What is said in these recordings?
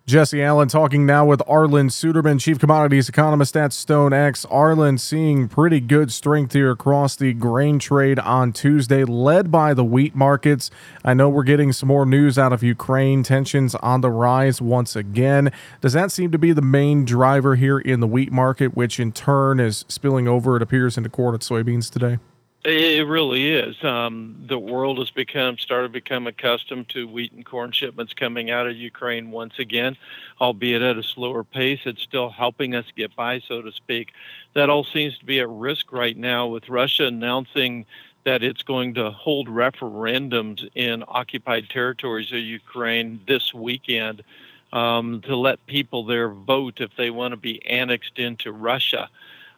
Jesse Allen talking now with Arlan Suderman, Chief Commodities Economist at StoneX. Arlan, seeing pretty good strength here across the grain trade on Tuesday, led by the wheat markets. I know we're getting some more news out of Ukraine, tensions on the rise once again. Does that seem to be the main driver here in the wheat market, which in turn is spilling over, it appears, into corn and soybeans today? It really is. The world has started to become accustomed to wheat and corn shipments coming out of Ukraine once again, albeit at a slower pace. It's still helping us get by, so to speak. That all seems to be at risk right now with Russia announcing that it's going to hold referendums in occupied territories of Ukraine this weekend to let people there vote if they want to be annexed into Russia.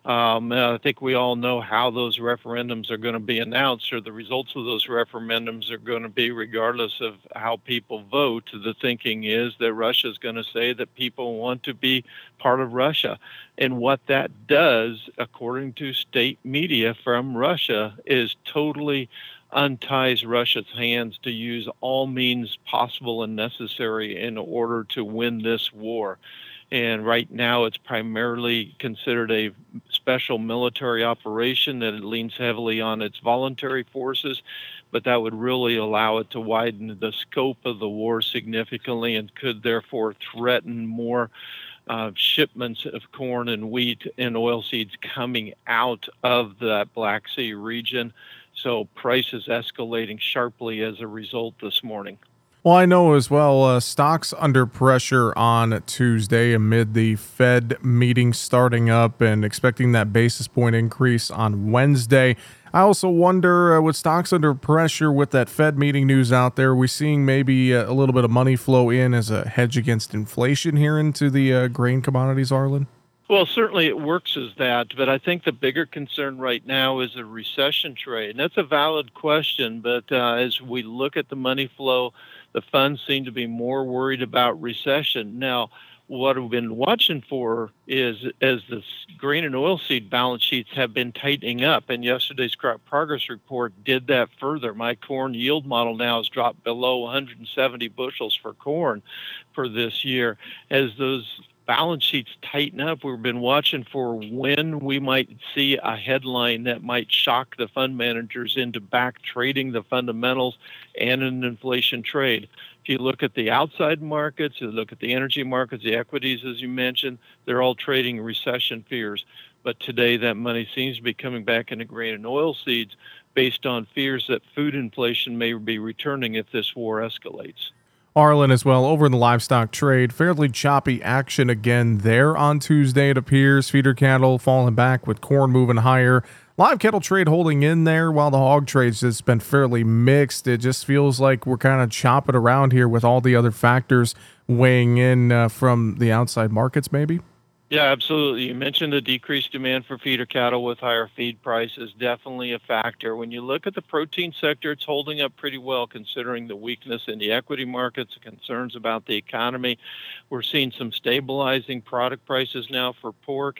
I think we all know how those referendums are going to be announced, or the results of those referendums are going to be regardless of how people vote. The thinking is that Russia is going to say that people want to be part of Russia. And what that does, according to state media from Russia, is totally unties Russia's hands to use all means possible and necessary in order to win this war. And right now it's primarily considered a special military operation that it leans heavily on its voluntary forces, but that would really allow it to widen the scope of the war significantly and could therefore threaten more shipments of corn and wheat and oilseeds coming out of that Black Sea region. So prices escalating sharply as a result this morning. Well, I know as well, stocks under pressure on Tuesday amid the Fed meeting starting up and expecting that basis point increase on Wednesday. I also wonder, with stocks under pressure with that Fed meeting news out there, are we seeing maybe a little bit of money flow in as a hedge against inflation here into the grain commodities, Arlan? Well, certainly it works as that, but I think the bigger concern right now is a recession trade. And that's a valid question, but as we look at the money flow, the funds seem to be more worried about recession. Now, what we've been watching for is as the grain and oilseed balance sheets have been tightening up, and yesterday's crop progress report did that further. My corn yield model now has dropped below 170 bushels for corn for this year. As those balance sheets tighten up, we've been watching for when we might see a headline that might shock the fund managers into back trading the fundamentals and an inflation trade. If you look at the outside markets, you look at the energy markets, the equities, as you mentioned, they're all trading recession fears. But today that money seems to be coming back into grain and oilseeds based on fears that food inflation may be returning if this war escalates. Arlan as well, over in the livestock trade, fairly choppy action again there on Tuesday, it appears. Feeder cattle falling back with corn moving higher. Live cattle trade holding in there while the hog trade's just been fairly mixed. It just feels like we're kind of chopping around here with all the other factors weighing in from the outside markets maybe. Yeah, absolutely. You mentioned the decreased demand for feeder cattle with higher feed prices, definitely a factor. When you look at the protein sector, it's holding up pretty well considering the weakness in the equity markets, concerns about the economy. We're seeing some stabilizing product prices now for pork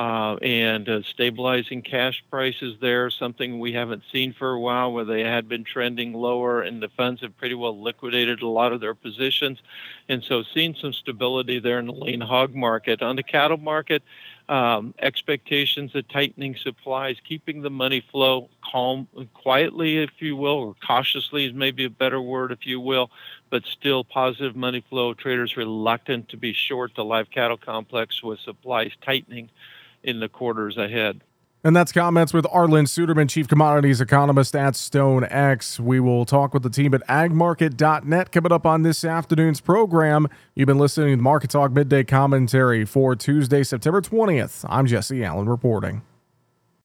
and stabilizing cash prices there, something we haven't seen for a while where they had been trending lower and the funds have pretty well liquidated a lot of their positions. And so seeing some stability there in the lean hog market. On the cattle market, expectations of tightening supplies, keeping the money flow calm, quietly, if you will, or cautiously is maybe a better word, if you will, but still positive money flow. Traders reluctant to be short the live cattle complex with supplies tightening in the quarters ahead. And that's comments with Arlan Suderman, Chief Commodities Economist at StoneX. We will talk with the team at agmarket.net coming up on this afternoon's program. You've been listening to Market Talk Midday Commentary for Tuesday, September 20th. I'm Jesse Allen reporting.